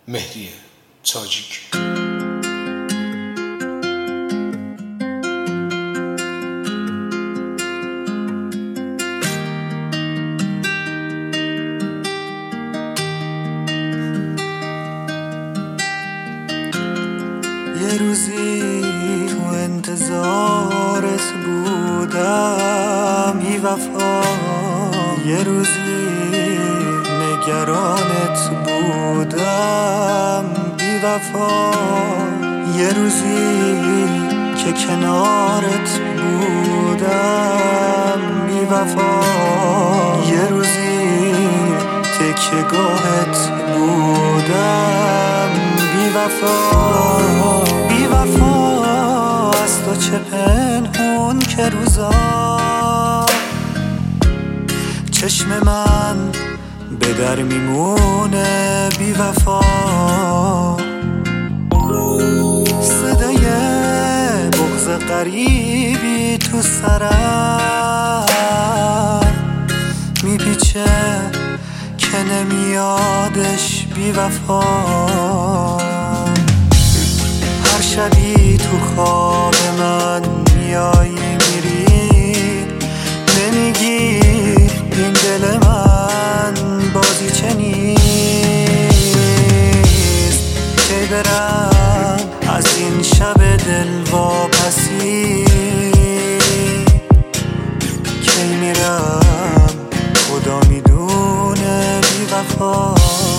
مهدی تاجیک. یه روزی تو انتظارت بودم بی وفا، یه روزی نگرانت بودم بی وفا، یه روزی که کنارت بودم بی وفا، یه روزی تکیه گاهت بودم بی وفا. بی وفا از تو چه پنهون که روزا چشم من به در میمونه بی وفا، صدای بغض غریبی تو سرم میپیچه که نمیادش بی وفا. هر شبی تو خواب من میایی میری، نمیگی این دل من بازی چه نیست که برم از این شب دل واپسی، کی میرم خدا میدونه بی وفا.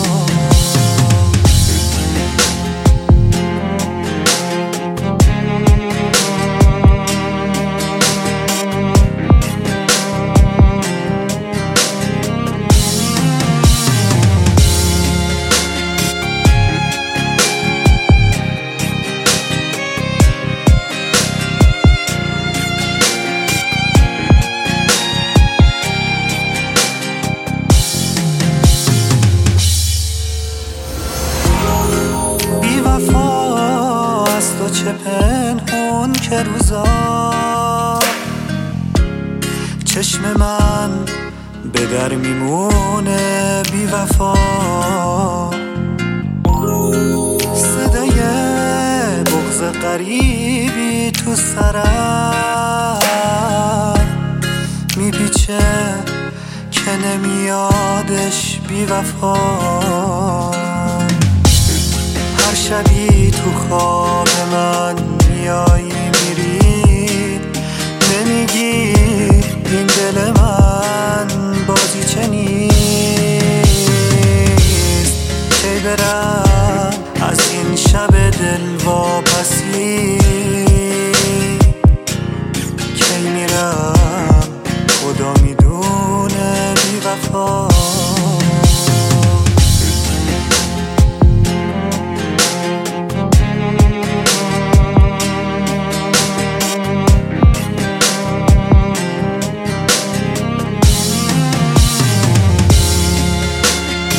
چه پنهون که روزا چشم من به در میمونه بی وفا، صدای بغض غریبی تو سرم میپیچه که نمیادش بی وفا. هر شبی تو خواب من میایی میری، نمیگی این دل من بازی چه نیست که برم از این شب دل واپسی،